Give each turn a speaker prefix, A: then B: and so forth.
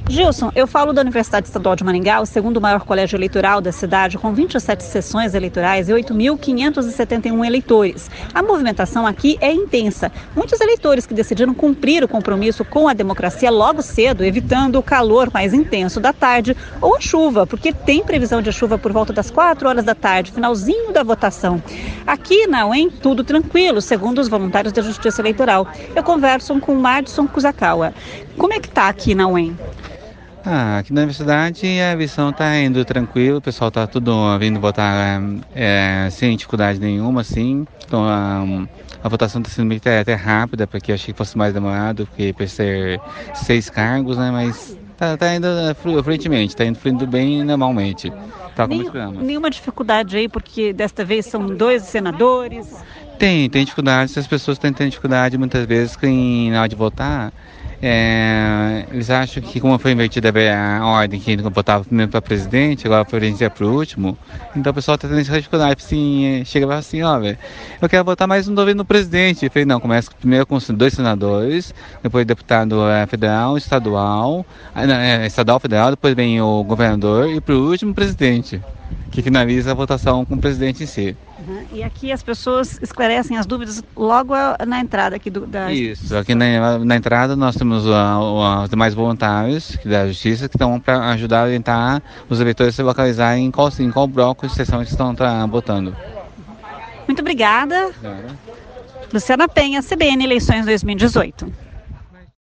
A: Gilson, eu falo da Universidade Estadual de Maringá, o segundo maior colégio eleitoral da cidade, com 27 sessões eleitorais e 8.571 eleitores. A movimentação aqui é intensa. Muitos eleitores que decidiram cumprir o compromisso com a democracia logo cedo, evitando o calor mais intenso da tarde ou a chuva, porque tem previsão de chuva por volta das 4 horas da tarde, finalzinho da votação. Aqui na UEM, tudo tranquilo, segundo os voluntários da Justiça Eleitoral. Eu converso com o Madison Kusakawa. Como é que está aqui na UEM?
B: Aqui na universidade a eleição está indo tranquilo, o pessoal está tudo vindo votar sem dificuldade nenhuma, assim. Então a votação está sendo até rápida, porque eu achei que fosse mais demorado, porque por ser 6 cargos, né? Mas tá indo fluentemente, está indo bem normalmente. Tá como esperamos.
A: Nenhuma dificuldade aí, porque desta vez são 2 senadores?
B: Tem dificuldade, as pessoas têm dificuldade muitas vezes na hora de votar. Eles acham que, como foi invertida a ordem, que votava primeiro para presidente, agora para presidente é para o último, então o pessoal está tendo essa dificuldade. Assim, chega e fala assim: velho, eu quero votar, mas não estou vendo no presidente. Eu falei: não, começa primeiro com 2 senadores, depois deputado federal, estadual, federal, depois vem o governador e, por último, o presidente, que finaliza a votação com o presidente em si.
A: E aqui as pessoas esclarecem as dúvidas logo na entrada aqui da...
B: Isso, aqui na entrada nós temos os demais voluntários da Justiça que estão para ajudar a orientar os eleitores a se localizarem em qual bloco de sessão eles estão votando.
A: Muito obrigada. Luciana Penha, CBN Eleições 2018.